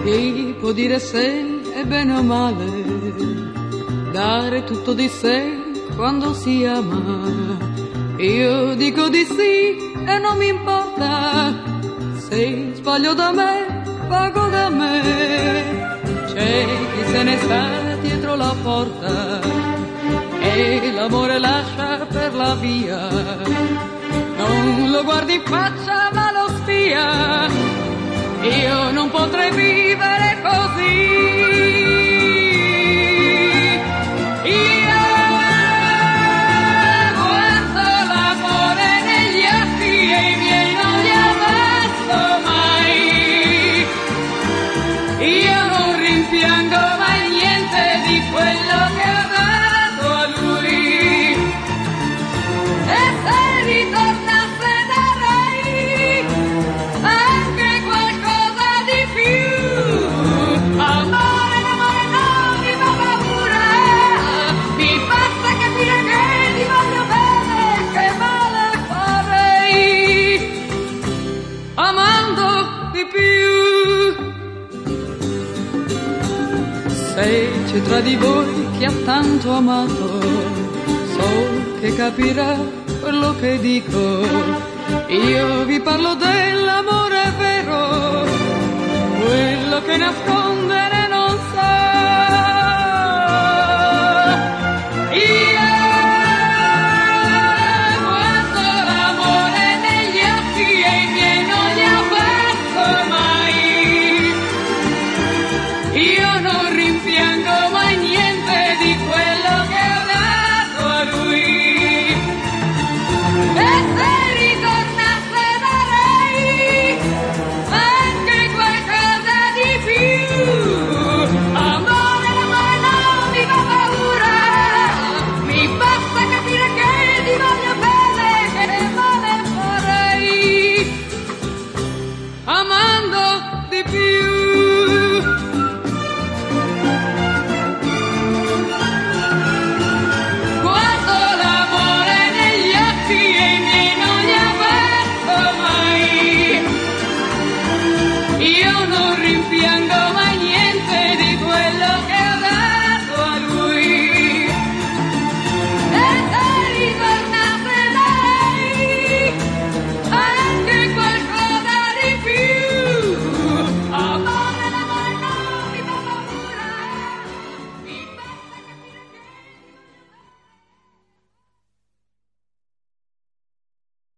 Chi può dire se è bene o male dare tutto di sé quando si ama? Io dico di sì e non mi importa se sbaglio da me, pago da me. C'è chi se ne sta dietro la porta e l'amore lascia per la via. Non lo guardi in faccia ma lo spia. Io non potrei vivere così. Io guardo l'amore negli occhi e i miei non li abbasso mai. Io non rimpiango mai niente di quello che ho dato a lui. E se ritornasse darei anche qualcosa di più. Amore, amore, no, mi fa paura. Mi basta capire che ti voglio bene, che male farei amando di più. Se c'è tra di voi chi ha tanto amato, so che capirà quello che dico. Io vi parlo dell'amore vero, quello che nasconde